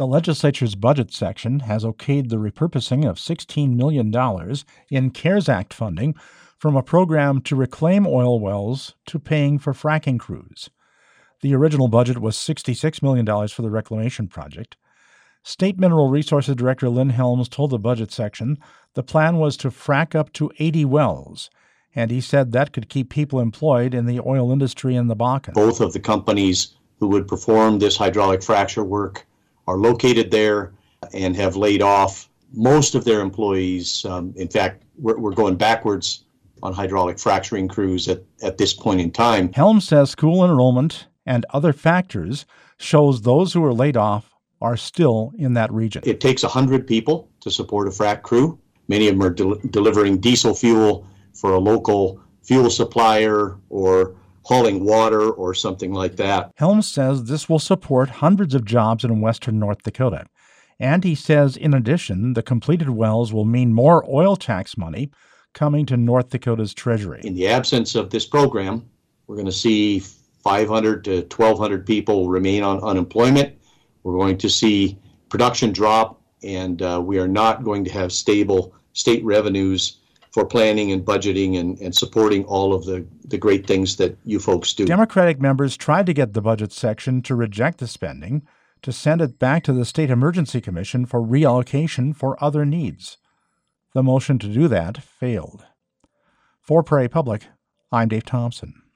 The legislature's budget section has okayed the repurposing of $16 million in CARES Act funding from a program to reclaim oil wells to paying for fracking crews. The original budget was $66 million for the reclamation project. State Mineral Resources Director Lynn Helms told the budget section the plan was to frack up to 80 wells, and he said that could keep people employed in the oil industry in the Bakken. Both of the companies who would perform this hydraulic fracture work are located there and have laid off most of their employees. In fact, we're going backwards on hydraulic fracturing crews at this point in time. Helms says school enrollment and other factors shows those who are laid off are still in that region. It takes 100 people to support a frac crew. Many of them are delivering diesel fuel for a local fuel supplier or hauling water or something like that. Helms says this will support hundreds of jobs in western North Dakota. And he says, in addition, the completed wells will mean more oil tax money coming to North Dakota's treasury. In the absence of this program, we're going to see 500 to 1,200 people remain on unemployment. We're going to see production drop, and we are not going to have stable state revenues for planning and budgeting and supporting all of the great things that you folks do. Democratic members tried to get the budget section to reject the spending, to send it back to the State Emergency Commission for reallocation for other needs. The motion to do that failed. For Prairie Public, I'm Dave Thompson.